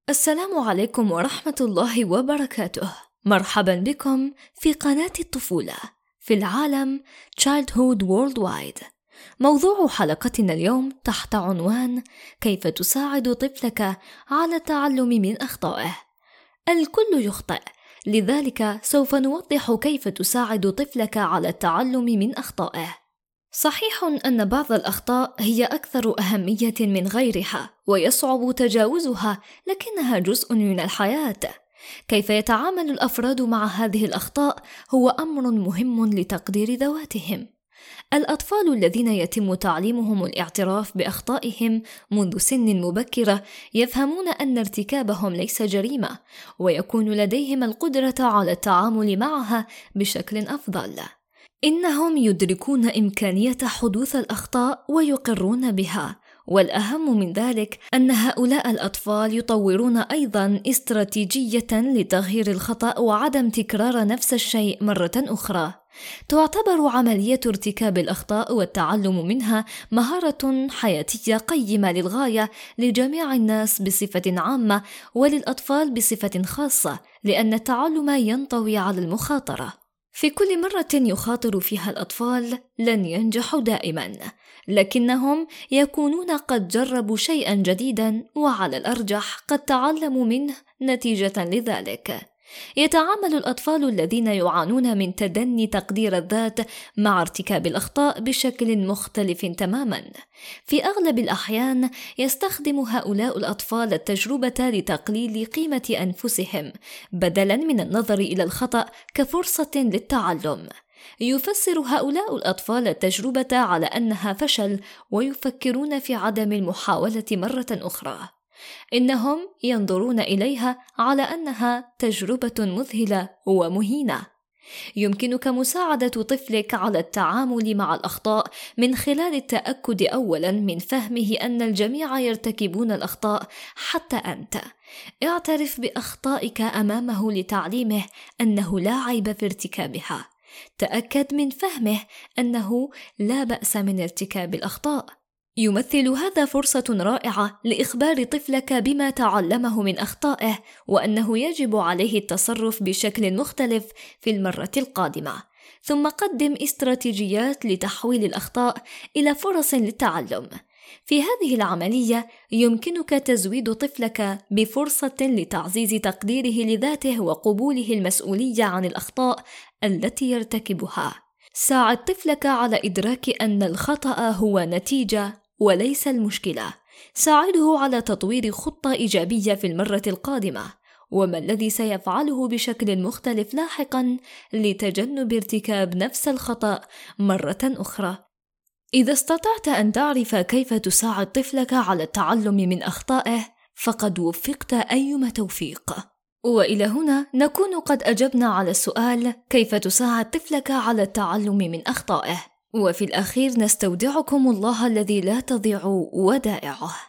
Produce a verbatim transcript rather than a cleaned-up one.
السلام عليكم ورحمة الله وبركاته. مرحبا بكم في قناة الطفولة في العالم Childhood Worldwide. موضوع حلقتنا اليوم تحت عنوان كيف تساعد طفلك على التعلم من أخطائه. الكل يخطئ، لذلك سوف نوضح كيف تساعد طفلك على التعلم من أخطائه. صحيح أن بعض الأخطاء هي أكثر أهمية من غيرها ويصعب تجاوزها، لكنها جزء من الحياة. كيف يتعامل الأفراد مع هذه الأخطاء هو أمر مهم لتقدير ذواتهم. الأطفال الذين يتم تعليمهم الاعتراف بأخطائهم منذ سن مبكرة يفهمون أن ارتكابهم ليس جريمة، ويكون لديهم القدرة على التعامل معها بشكل أفضل. إنهم يدركون إمكانية حدوث الأخطاء ويقرون بها، والأهم من ذلك أن هؤلاء الأطفال يطورون أيضاً استراتيجية لتغيير الخطأ وعدم تكرار نفس الشيء مرة أخرى. تعتبر عملية ارتكاب الأخطاء والتعلم منها مهارة حياتية قيمة للغاية لجميع الناس بصفة عامة، وللأطفال بصفة خاصة، لأن التعلم ينطوي على المخاطرة. في كل مرة يخاطر فيها الأطفال لن ينجحوا دائما، لكنهم يكونون قد جربوا شيئا جديدا، وعلى الأرجح قد تعلموا منه نتيجة لذلك. يتعامل الأطفال الذين يعانون من تدني تقدير الذات مع ارتكاب الأخطاء بشكل مختلف تماما. في أغلب الأحيان يستخدم هؤلاء الأطفال التجربة لتقليل قيمة أنفسهم، بدلا من النظر إلى الخطأ كفرصة للتعلم. يفسر هؤلاء الأطفال التجربة على أنها فشل، ويفكرون في عدم المحاولة مرة أخرى. إنهم ينظرون إليها على أنها تجربة مذهلة ومهينة. يمكنك مساعدة طفلك على التعامل مع الأخطاء من خلال التأكد أولاً من فهمه أن الجميع يرتكبون الأخطاء حتى أنت. اعترف بأخطائك أمامه لتعليمه أنه لا عيب في ارتكابها. تأكد من فهمه أنه لا بأس من ارتكاب الأخطاء. يمثل هذا فرصة رائعة لإخبار طفلك بما تعلمه من أخطائه، وأنه يجب عليه التصرف بشكل مختلف في المرة القادمة. ثم قدم استراتيجيات لتحويل الأخطاء إلى فرص للتعلم. في هذه العملية يمكنك تزويد طفلك بفرصة لتعزيز تقديره لذاته وقبوله المسؤولية عن الأخطاء التي يرتكبها. ساعد طفلك على إدراك أن الخطأ هو نتيجة وليس المشكلة. ساعده على تطوير خطة إيجابية في المرة القادمة، وما الذي سيفعله بشكل مختلف لاحقاً لتجنب ارتكاب نفس الخطأ مرة أخرى. إذا استطعت أن تعرف كيف تساعد طفلك على التعلم من أخطائه فقد وفقت أيما توفيق. وإلى هنا نكون قد أجبنا على السؤال كيف تساعد طفلك على التعلم من أخطائه. وفي الأخير نستودعكم الله الذي لا تضيع ودائعه.